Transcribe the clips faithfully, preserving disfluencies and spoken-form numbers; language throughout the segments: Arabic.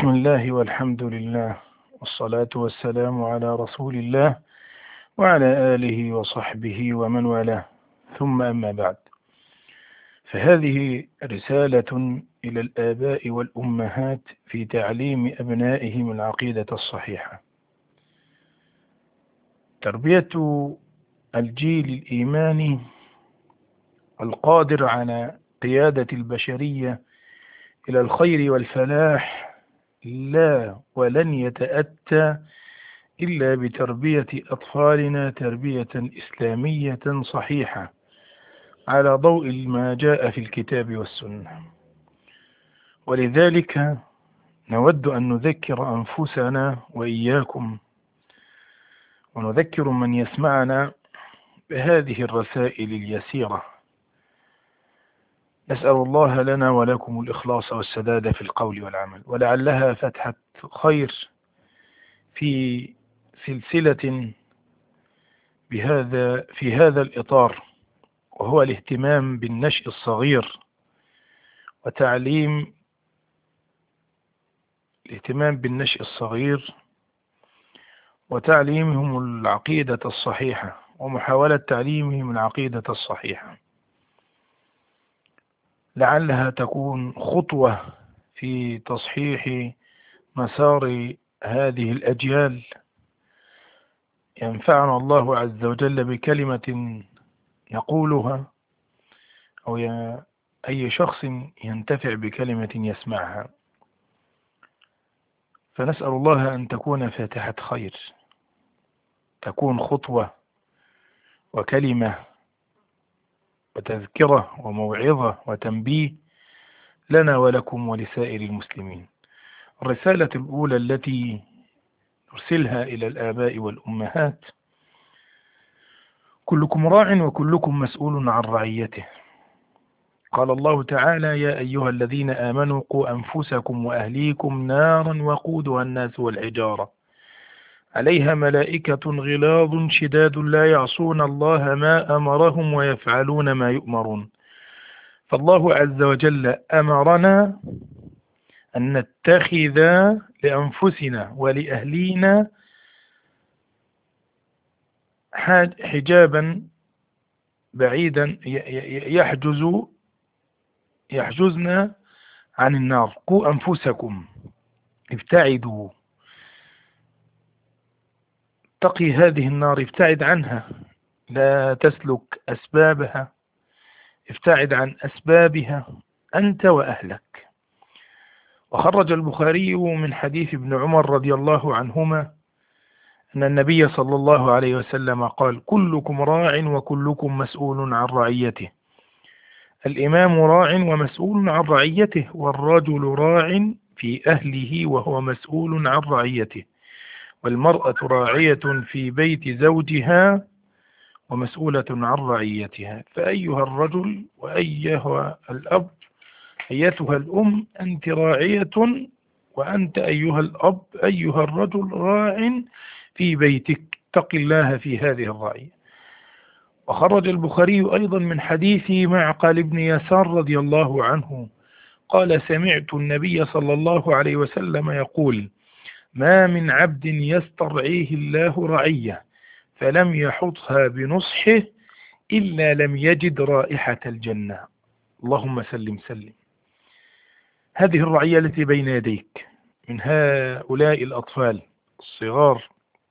بسم الله والحمد لله والصلاة والسلام على رسول الله وعلى آله وصحبه ومن والاه، ثم أما بعد، فهذه رسالة إلى الآباء والأمهات في تعليم أبنائهم العقيدة الصحيحة. تربية الجيل الإيماني القادر على قيادة البشرية إلى الخير والفلاح لا ولن يتأتى إلا بتربية أطفالنا تربية إسلامية صحيحة على ضوء ما جاء في الكتاب والسنة. ولذلك نود أن نذكر أنفسنا وإياكم ونذكر من يسمعنا بهذه الرسائل اليسيرة. نسأل الله لنا ولكم الإخلاص والسداد في القول والعمل، ولعلها فتحة خير في سلسلة بهذا في هذا الإطار، وهو الاهتمام بالنشء الصغير وتعليم الاهتمام بالنشء الصغير وتعليمهم العقيدة الصحيحة ومحاولة تعليمهم العقيدة الصحيحة، لعلها تكون خطوة في تصحيح مسار هذه الأجيال. ينفعنا الله عز وجل بكلمة يقولها، أو أي شخص ينتفع بكلمة يسمعها، فنسأل الله أن تكون فاتحة خير، تكون خطوة وكلمة وتذكرة وموعظة وتنبيه لنا ولكم ولسائر المسلمين. الرسالة الأولى التي نرسلها إلى الآباء والأمهات: كلكم راع وكلكم مسؤول عن رعيته. قال الله تعالى: يا أيها الذين آمنوا قوا أنفسكم وأهليكم نارا وقودها الناس والحجارة عليها ملائكة غلاظ شداد لا يعصون الله ما أمرهم ويفعلون ما يؤمرون. فالله عز وجل أمرنا أن نتخذ لأنفسنا ولأهلينا حجابا بعيدا يحجز يحجزنا عن النار. قوا أنفسكم، ابتعدوا، تقي هذه النار، ابتعد عنها، لا تسلك أسبابها، ابتعد عن أسبابها أنت وأهلك. وخرج البخاري من حديث ابن عمر رضي الله عنهما أن النبي صلى الله عليه وسلم قال: كلكم راع وكلكم مسؤول عن رعيته. الإمام راع ومسؤول عن رعيته، والرجل راع في أهله وهو مسؤول عن رعيته، والمرأة راعية في بيت زوجها ومسؤولة عن رعيتها. فأيها الرجل وأيها الأب، أيتها الأم، أنت راعية، وأنت أيها الأب أيها الرجل راع في بيتك، اتق الله في هذه الرعية. وخرج البخاري أيضا من حديث معقل بن يسار رضي الله عنه قال: سمعت النبي صلى الله عليه وسلم يقول: ما من عبد يسترعيه الله رعية فلم يحطها بنصحه إلا لم يجد رائحة الجنة. اللهم سلم سلم. هذه الرعية التي بين يديك من هؤلاء الأطفال الصغار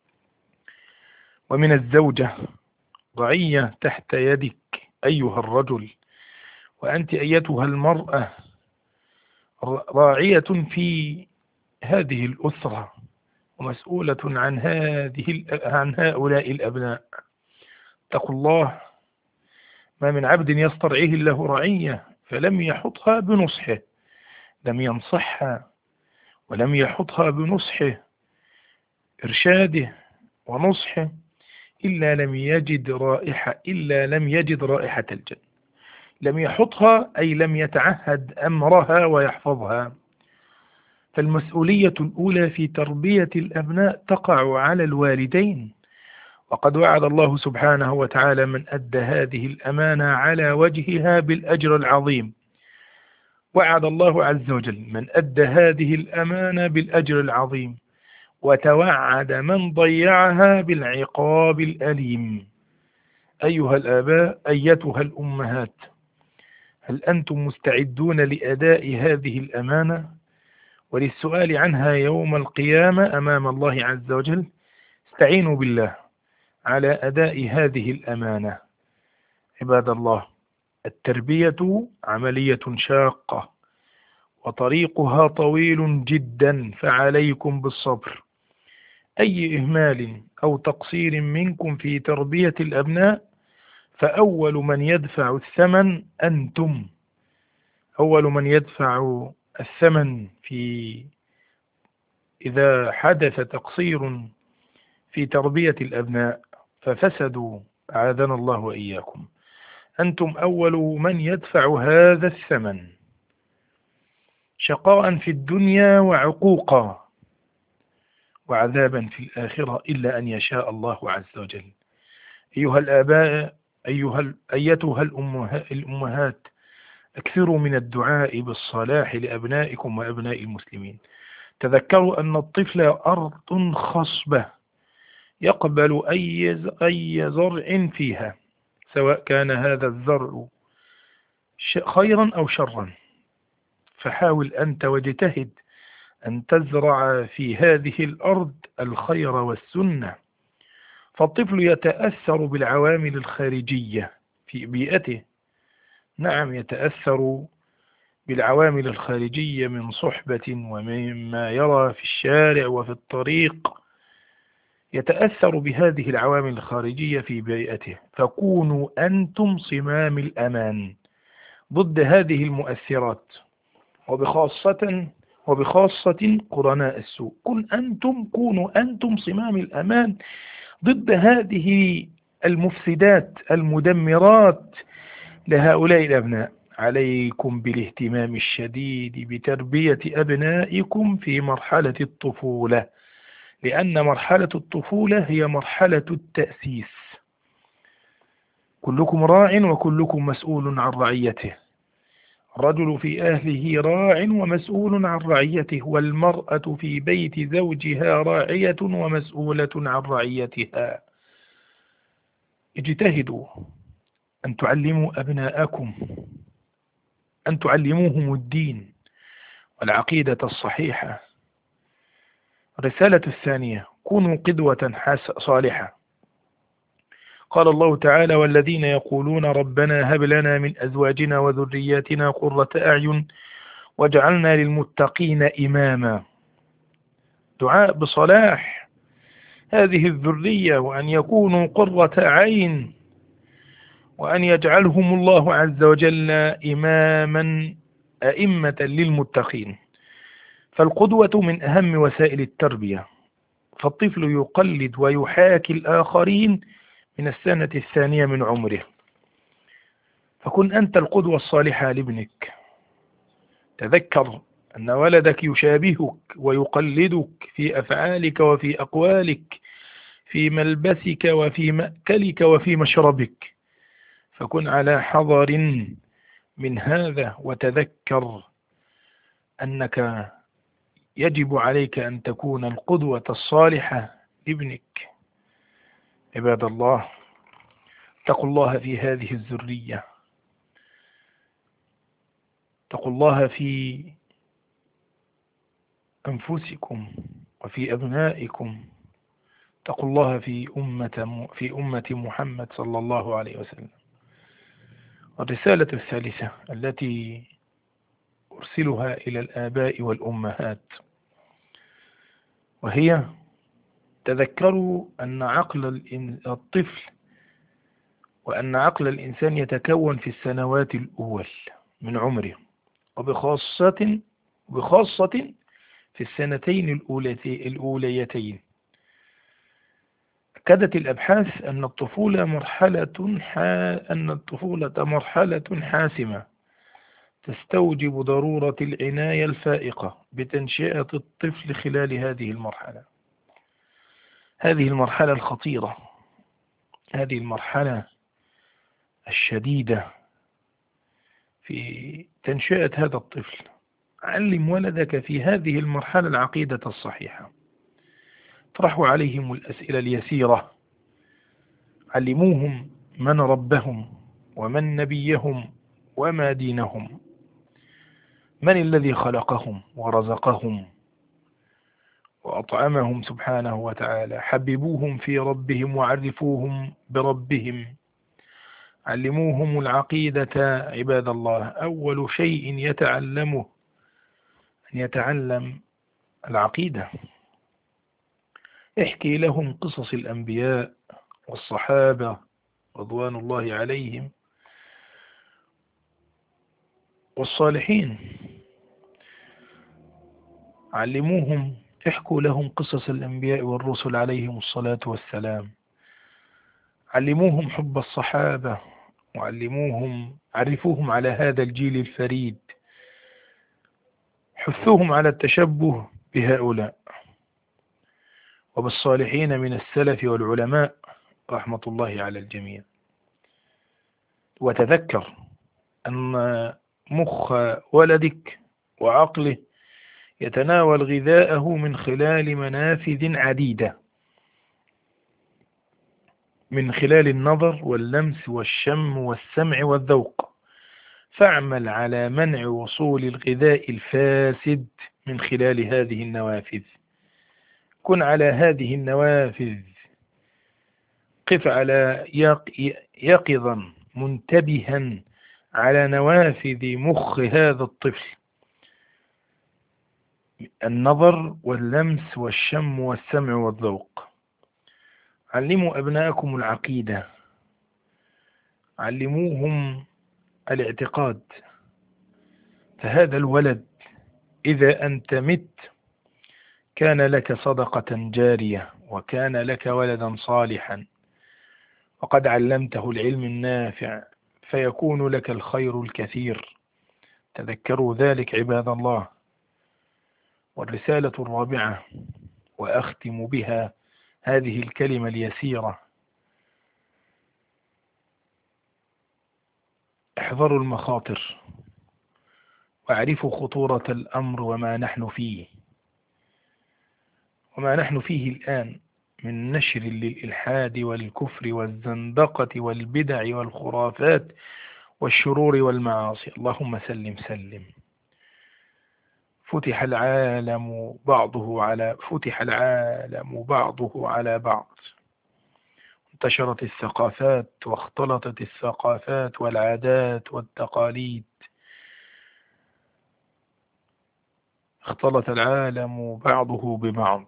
ومن الزوجة، رعية تحت يدك أيها الرجل، وأنت أيتها المرأة راعية في هذه الأسرة ومسؤولة عن هذه عن هؤلاء الأبناء. اتقوا الله. ما من عبد يسترعيه الله رعية فلم يحطها بنصحه، لم ينصحها ولم يحطها بنصحه، إرشاده ونصحه، إلا لم يجد رائحة إلا لم يجد رائحة الجنة. لم يحطها أي لم يتعهد أمرها ويحفظها. فالمسؤولية الأولى في تربية الأبناء تقع على الوالدين، وقد وعد الله سبحانه وتعالى من أدى هذه الأمانة على وجهها بالأجر العظيم. وعد الله عز وجل من أدى هذه الأمانة بالأجر العظيم، وتوعد من ضيعها بالعقاب الأليم. أيها الآباء، أيتها الأمهات، هل أنتم مستعدون لأداء هذه الأمانة وللسؤال عنها يوم القيامة أمام الله عز وجل؟ استعينوا بالله على أداء هذه الأمانة. عباد الله، التربية عملية شاقة وطريقها طويل جدا، فعليكم بالصبر. أي إهمال أو تقصير منكم في تربية الأبناء فأول من يدفع الثمن أنتم. أول من يدفع الثمن في إذا حدث تقصير في تربية الأبناء ففسدوا، أعاذنا الله وإياكم، أنتم أول من يدفع هذا الثمن، شقاء في الدنيا وعقوقا وعذابا في الآخرة، إلا أن يشاء الله عز وجل. أيها الآباء، أيها أيتها الأمهات، أكثروا من الدعاء بالصلاح لأبنائكم وأبناء المسلمين. تذكروا أن الطفل أرض خصبة يقبل أي أي زرع فيها، سواء كان هذا الزرع خيرا أو شرا، فحاول أنت واجتهد أن تزرع في هذه الأرض الخير والسنة. فالطفل يتأثر بالعوامل الخارجية في بيئته، نعم يتأثر بالعوامل الخارجية من صحبة ومما يرى في الشارع وفي الطريق، يتأثر بهذه العوامل الخارجية في بيئته. فكونوا أنتم صمام الأمان ضد هذه المؤثرات، وبخاصة وبخاصة قرناء السوء. كن أنتم كونوا أنتم صمام الأمان ضد هذه المفسدات المدمرات لهؤلاء الأبناء. عليكم بالاهتمام الشديد بتربية أبنائكم في مرحلة الطفولة، لأن مرحلة الطفولة هي مرحلة التأسيس. كلكم راع وكلكم مسؤول عن رعيته. الرجل في أهله راع ومسؤول عن رعيته، والمرأة في بيت زوجها راعية ومسؤولة عن رعيتها. اجتهدوا أن تعلموا أبناءكم، أن تعلموهم الدين والعقيدة الصحيحة. الرسالة الثانية: كونوا قدوة صالحة. قال الله تعالى: والذين يقولون ربنا هب لنا من أزواجنا وذرياتنا قرة أعين واجعلنا للمتقين إماما. دعاء بصلاح هذه الذرية، وأن يكونوا قرة عين، وأن يجعلهم الله عز وجل إماما أئمة للمتقين. فالقدوة من أهم وسائل التربية، فالطفل يقلد ويحاكي الآخرين من السنة الثانية من عمره. فكن أنت القدوة الصالحة لابنك. تذكر أن ولدك يشابهك ويقلدك في أفعالك وفي أقوالك، في ملبسك وفي مأكلك وفي مشربك، فكن على حذر من هذا، وتذكر أنك يجب عليك أن تكون القدوة الصالحة لابنك. عباد الله، اتقوا الله في هذه الذرية، اتقوا الله في أنفسكم وفي أبنائكم، اتقوا الله في أمة في أمة محمد صلى الله عليه وسلم. الرسالة الثالثة التي أرسلها إلى الآباء والأمهات، وهي: تذكروا أن عقل الطفل وأن عقل الإنسان يتكون في السنوات الأول من عمره، وبخاصة بخاصة في السنتين الأوليتين. أكدت الأبحاث أن الطفولة مرحلة أن الطفولة مرحلة حاسمة تستوجب ضرورة العناية الفائقة بتنشئة الطفل خلال هذه المرحلة. هذه المرحلة الخطيرة، هذه المرحلة الشديدة في تنشئة هذا الطفل. علم ولدك في هذه المرحلة العقيدة الصحيحة. اطرحوا عليهم الأسئلة اليسيرة. علموهم من ربهم ومن نبيهم وما دينهم، من الذي خلقهم ورزقهم وأطعمهم سبحانه وتعالى. حببوهم في ربهم وعرفوهم بربهم. علموهم العقيدة عباد الله. أول شيء يتعلمه أن يتعلم العقيدة. احكي لهم قصص الأنبياء والصحابة رضوان الله عليهم والصالحين. علموهم، احكوا لهم قصص الأنبياء والرسل عليهم الصلاة والسلام. علموهم حب الصحابة، وعلموهم عرفوهم على هذا الجيل الفريد. حثوهم على التشبه بهؤلاء وبالصالحين من السلف والعلماء رحمة الله على الجميع. وتذكر أن مخ ولدك وعقله يتناول غذاءه من خلال منافذ عديدة، من خلال النظر واللمس والشم والسمع والذوق. فاعمل على منع وصول الغذاء الفاسد من خلال هذه النوافذ. كن على هذه النوافذ. قف على يقظا منتبها على نوافذ مخ هذا الطفل. النظر واللمس والشم والسمع والذوق. علموا أبناءكم العقيدة. علموهم الاعتقاد. فهذا الولد إذا أنت مت كان لك صدقة جارية، وكان لك ولدا صالحا، وقد علمته العلم النافع، فيكون لك الخير الكثير. تذكروا ذلك عباد الله. والرسالة الرابعة وأختم بها هذه الكلمة اليسيرة: احذروا المخاطر واعرفوا خطورة الأمر وما نحن فيه وما نحن فيه الآن من نشر للإلحاد والكفر والزندقة والبدع والخرافات والشرور والمعاصي. اللهم سلم سلم. فتح العالم بعضه على فتح العالم بعضه على بعض. انتشرت الثقافات واختلطت الثقافات والعادات والتقاليد. اختلط العالم بعضه ببعض.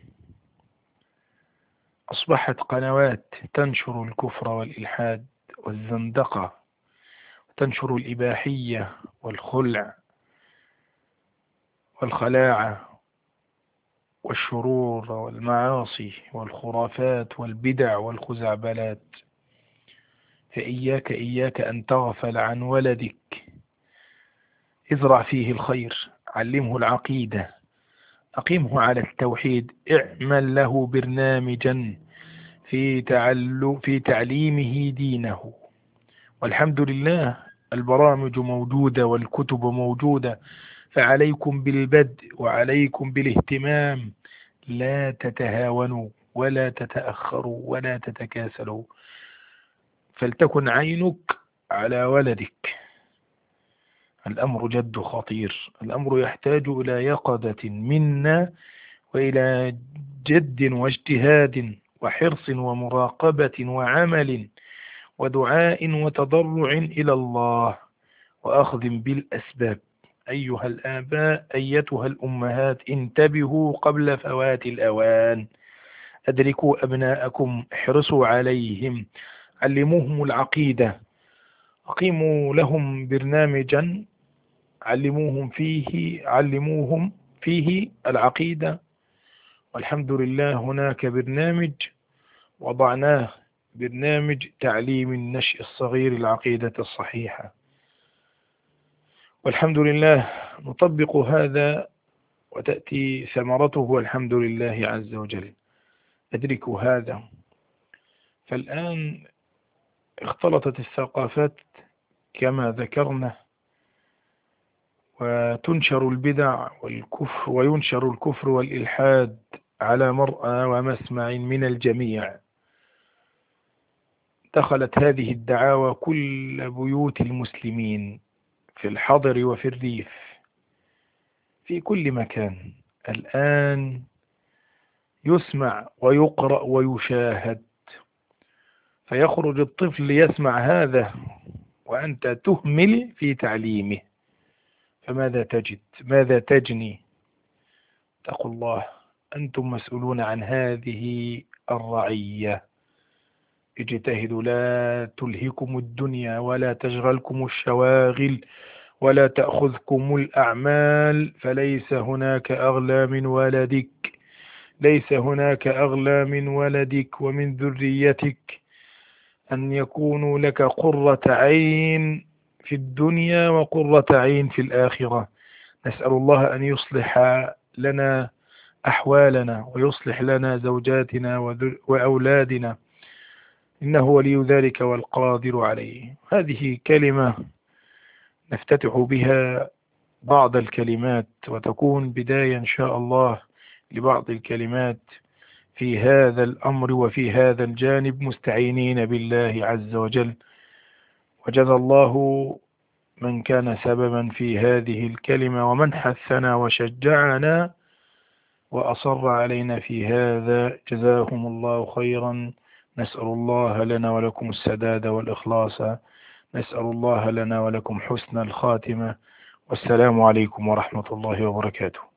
أصبحت قنوات تنشر الكفر والإلحاد والزندقة، تنشر الإباحية والخلع والخلاعة والشرور والمعاصي والخرافات والبدع والخزعبلات. فإياك إياك أن تغفل عن ولدك. ازرع فيه الخير. علمه العقيدة. أقيمه على التوحيد. اعمل له برنامجا في تعلم في تعليمه دينه. والحمد لله البرامج موجودة والكتب موجودة، فعليكم بالبدء وعليكم بالاهتمام. لا تتهاونوا ولا تتأخروا ولا تتكاسلوا. فلتكن عينك على ولدك. الأمر جد خطير. الأمر يحتاج إلى يقظة منا، وإلى جد واجتهاد وحرص ومراقبة وعمل ودعاء وتضرع إلى الله وأخذ بالأسباب. أيها الآباء، أيتها الأمهات، انتبهوا قبل فوات الأوان. أدركوا أبناءكم. احرصوا عليهم. علموهم العقيدة. أقيموا لهم برنامجا علموهم فيه علموهم فيه العقيدة. والحمد لله هناك برنامج وضعناه، برنامج تعليم النشء الصغير العقيدة الصحيحة. والحمد لله نطبق هذا وتأتي ثمرته والحمد لله عز وجل. أدركوا هذا. فالآن اختلطت الثقافات كما ذكرنا وتنشر البدع والكفر وينشر الكفر والإلحاد على مرأى ومسمع من الجميع. دخلت هذه الدعاوى كل بيوت المسلمين في الحضر وفي الريف، في كل مكان. الآن يسمع ويقرأ ويشاهد، فيخرج الطفل يسمع هذا وأنت تهمل في تعليمه، فماذا تجد؟ ماذا تجني؟ اتقوا الله، أنتم مسؤولون عن هذه الرعية. اجتهدوا، لا تلهكم الدنيا ولا تشغلكم الشواغل ولا تأخذكم الأعمال، فليس هناك أغلى من ولدك، ليس هناك أغلى من ولدك ومن ذريتك، أن يكونوا لك قرة عين في الدنيا وقرة عين في الآخرة. نسأل الله أن يصلح لنا أحوالنا ويصلح لنا زوجاتنا وأولادنا، إنه ولي ذلك والقادر عليه. هذه كلمة نفتتح بها بعض الكلمات، وتكون بداية إن شاء الله لبعض الكلمات في هذا الأمر وفي هذا الجانب، مستعينين بالله عز وجل. وجزى الله من كان سببا في هذه الكلمة ومن حثنا وشجعنا وأصر علينا في هذا، جزاهم الله خيرا. نسأل الله لنا ولكم السداد والإخلاص، نسأل الله لنا ولكم حسن الخاتمة، والسلام عليكم ورحمة الله وبركاته.